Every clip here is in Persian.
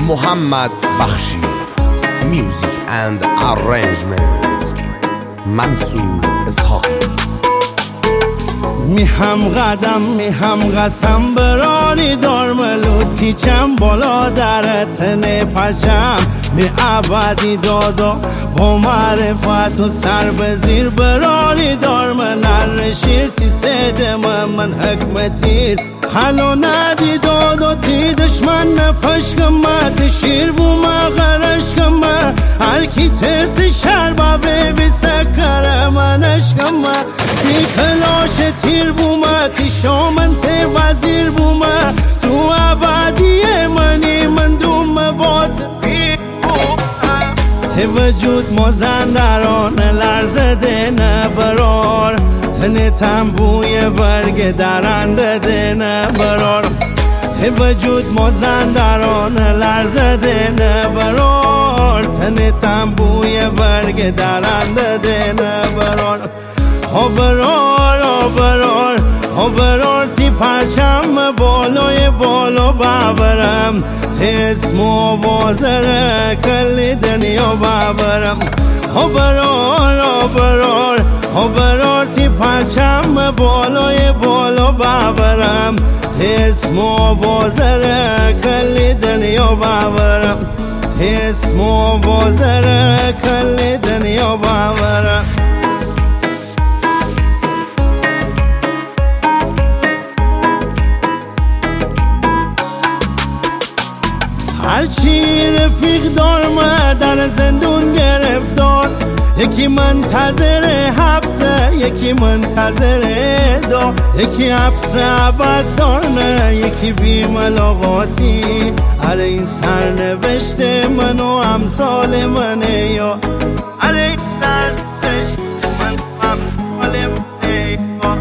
محمد بخشی. میوزیک اند ارنجمنت منصور اسحاقی. میهم قدم میهم قسم برانی دارملوتی چم بالا درت نپشم می عبدی دادا با معرفت و سر بزیر برانی دارم نر شیر تی سیدم من حکمتیر حلو ندی دادا تی دشمن نپشکم تی شیر بو مغرشکم هر کی تسی شر با بی سکر منشکم تی کلاش تیر بومه تی شامن تی وزیر بومه تو عبدی منی من دوم بات بی بومه تی وجود مازندران لرزده نبرار تنی تنبوی برگ درنده ده نبرار تی وجود مازندران لرزده نبرار تنی تنبوی برگ درنده ده نبرار برار تی پرچم بالای بالا ببرم تی اسم و وازره کلی دنیا ببرم برار تی پرچم بالای بالا ببرم تی اسم و وازره کلی دنیا ببرم تی اسم و وازره کلی دنیا ببرم. هرچی رفیق دارم در زندون گرفتار یکی منتظر حبسه یکی منتظر دا یکی حبس ابد دارنه یکی بی ملاقاتی اره این سرنوشت من و امثال منه یا اره این سرنوشت من و امثال منه یا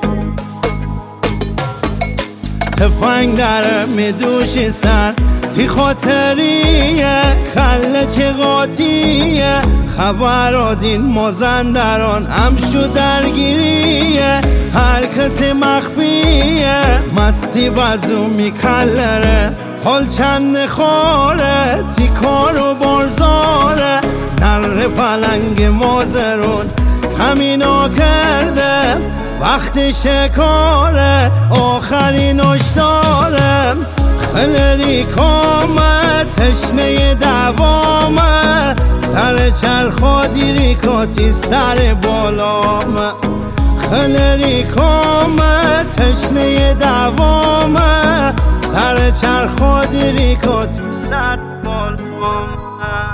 تفنگ در میدوشی سر تی خاطریه خله چه قاطیه خبرادین مازندران امشو درگیریه حرکت مخفیه مستی بازو میکلره حال چند خواره تی کار و بارزاره نر پلنگ مازرون کمینا کرده وقت شکاره آخرین اشتاره خلری کامه تشنه دوامه سر چرخا دیری کاتی سر بالامه خلری کامه تشنه دوامه سر چرخا دیری کاتی سر بالامه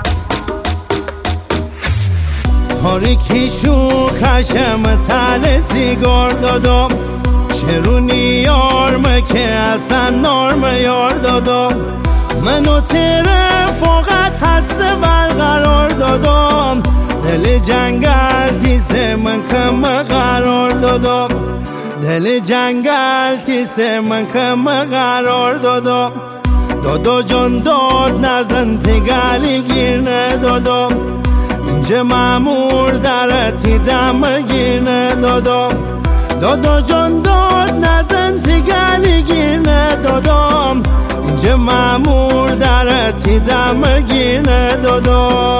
تاریکی شو کشم تل سیگار دادم چرونی یارمه که اصلا نارم یار دادم منو تیره فقط هست برقرار دادم دل جنگل تیسه من کم قرار دادم دل جنگل تیسه من کم قرار دادم دادا جان داد نزن تگلی گیر ندادم اینجا مامور درتی دم گیر ندادم دادا جان داد نزن تگلی گیر ندادم اینجا مامور درتی دم گیر ندادم.